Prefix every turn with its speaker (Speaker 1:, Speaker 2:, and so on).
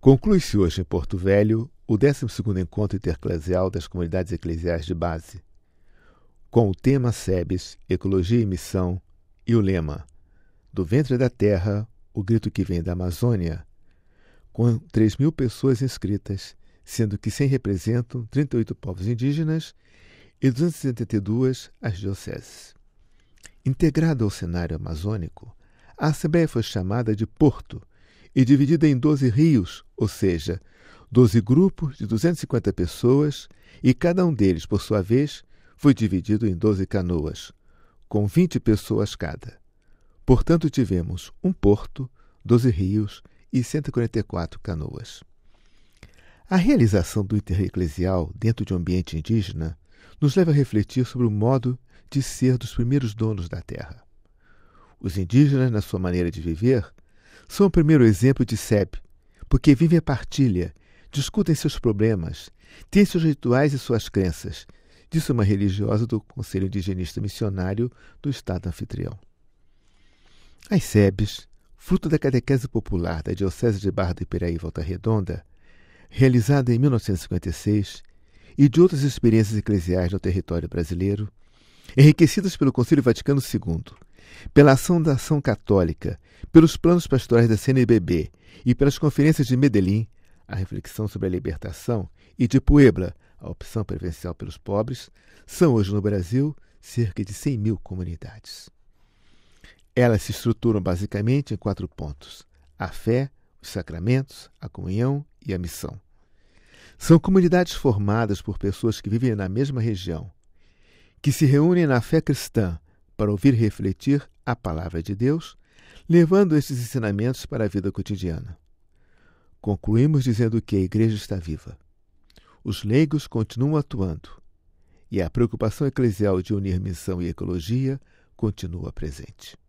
Speaker 1: Conclui-se hoje em Porto Velho o 12º Encontro Intereclesial das Comunidades Eclesiais de Base, com o tema SEBS, Ecologia e Missão, e o lema Do Ventre da Terra, o Grito que Vem da Amazônia, com 3.000 pessoas inscritas, sendo que 100 representam 38 povos indígenas e 272 as dioceses. Integrada ao cenário amazônico, a Assembleia foi chamada de Porto e dividida em 12 rios, ou seja, 12 grupos de 250 pessoas, e cada um deles, por sua vez, foi dividido em 12 canoas, com 20 pessoas cada. Portanto, tivemos um porto, 12 rios e 144 canoas. A realização do intereclesial dentro de um ambiente indígena nos leva a refletir sobre o modo de ser dos primeiros donos da terra. Os indígenas, na sua maneira de viver, são o primeiro exemplo de SEB, porque vivem a partilha, discutem seus problemas, têm seus rituais e suas crenças, disse uma religiosa do Conselho Indigenista Missionário do Estado anfitrião. As SEBs, fruto da catequese popular da Diocese de Barra do Piraí e Volta Redonda, realizada em 1956, e de outras experiências eclesiais no território brasileiro, enriquecidas pelo Concílio Vaticano II, pela ação da Ação Católica, pelos planos pastorais da CNBB e pelas conferências de Medellín, a reflexão sobre a libertação, e de Puebla, a opção preferencial pelos pobres, são hoje no Brasil cerca de 100.000 comunidades. Elas se estruturam basicamente em 4 pontos: a fé, os sacramentos, a comunhão e a missão. São comunidades formadas por pessoas que vivem na mesma região, que se reúnem na fé cristã para ouvir e refletir a palavra de Deus, levando estes ensinamentos para a vida cotidiana. Concluímos dizendo que a Igreja está viva. Os leigos continuam atuando e a preocupação eclesial de unir missão e ecologia continua presente.